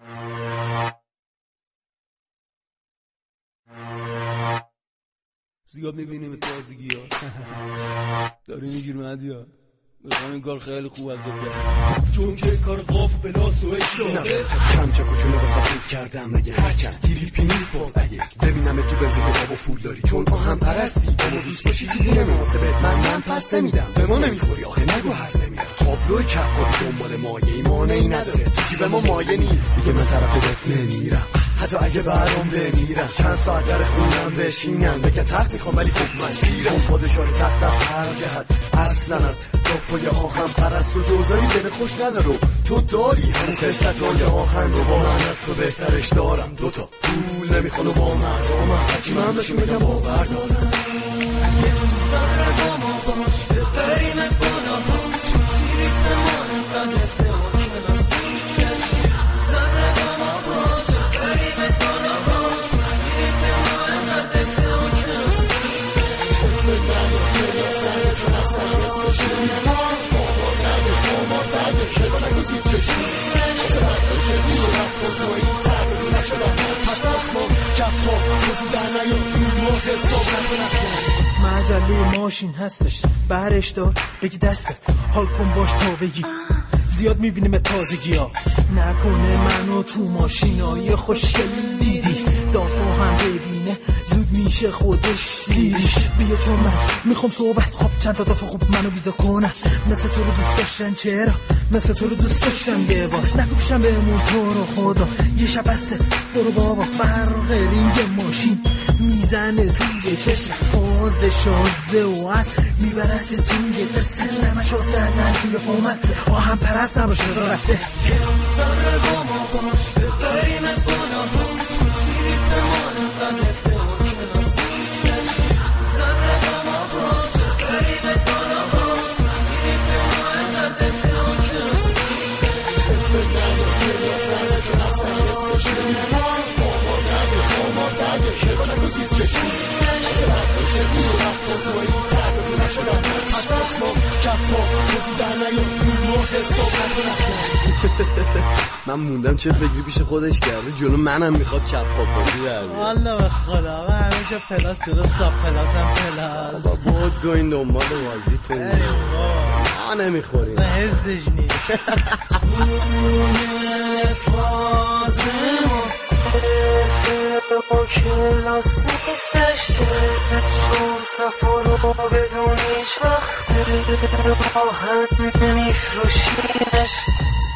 زیاد میبینیم تازگی ها داری میگیر مدیا میخوام این کار خیلی خوب از بیاد چون که کار قاف بلاس و اشتاق کم چه کچونه واسه پول کردم مگه هرچند تیریپی نیست باز اگه ببینم تو بنزین که بابا پول داری چون آهم پرستی اما دوست باشی چیزی نمیماسه من پس نمیدم به ما نمیخوری آخه نگو هرز نمیرم تابلو کفاری دنبال مایه ای مانعی نداره تو جیب ما مایه نی دیگه من طرف دف نمیرم حتی اگه برام بمیرم چند ساعت در خونم بشینم بگن تخت میخوام ولی خب من سیرم چون پادشاه تخت از هر جهت اصلا از دافای آهم پرست و دوزاری دل خوش ندارو تو داری همون خستهای آهن رو با من از تو بهترش دارم دوتا پول نمیخوان و با مردم هرچی من بهشون بگم باور دارم اگه روزاره با ما باش ببریمت بالا هم تو تیری بمانم قدرت ما کلاس زره با ما باش ببریمت بالا هم تو تیری بمانم قدرت ما کلاس چون اصلا رستشون بابا نده بابا بده که با نگوزید چشون سرطشه بود رفت بزایی تبرو نشدم پس آسمان کفا بزو در نیاد دور ما حساب نکن اصلا مجله ماشین هستش برش دار بگی دستت حال کن باش تا بگی زیاد میبینیم تازگی ها نکنه منو تو ماشینای خوشگل دیدی دافا هم ببینه زود میشه خودش زیرش بیا چون من میخوام صحبت خب چند تا دافا خوب منو بیدا کنم مثل تو رو دوست داشتن چرا مثل تو رو دوست داشتم یه بار نگو پیشم بهمون تو رو خدا یه شب بسته برو بابا فرق رینگ ماشین میزنه توی چشم فاز شازده و اصل میبرد توی دست نمش آزده نزیر پامست آهم پرست نباشه رفته که روزاره با ما باش ببریمت بالا هم تو تیری بمانم قدرت ما کلاس زره با ما باش ببریمت بالا هم تو تیری بمانم قدرت ما کلاس چون اصلا رستشون بابا نده بابا بده که با نگوزید چشون سرطشه بود رفت بزایی تبرو نشدم پس آسمان کفا بزو در نیاد دور ما حساب نکن اصلا من موندم چه فکری پیش خودش کرده جلو منم میخواد کفا بازی در بیاد والا به خدا من همه جا پلاس جلو ساب پلاسم پلاس بود گوین دنبال بازی تو ما نمیخوریم اصلا حسش نیست با کلاس نیستش چون سفر رو بدون هیچ وقت آهن نمیفروشیمش